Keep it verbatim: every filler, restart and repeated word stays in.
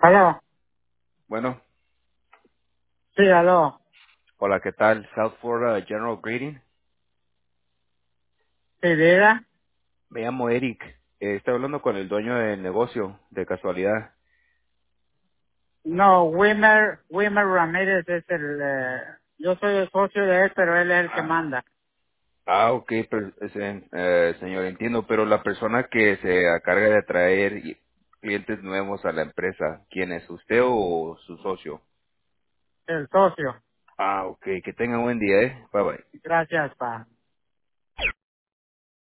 Aló, Bueno, sí, aló, hola, ¿qué tal? South Florida General Grading. sí, diga. Me llamo Eric. Eh, estoy hablando con el dueño del negocio, de casualidad. No, Wimmer, Wimmer Ramírez es el, eh, yo soy el socio de él, pero él es el que manda. Ah, ok, pero, ese, eh, señor, entiendo, pero la persona que se encarga de atraer y- clientes nuevos a la empresa, ¿quién es? ¿Usted o su socio? El socio. Ah, ok, que tenga buen día, ¿eh? Bye bye. Gracias, pa.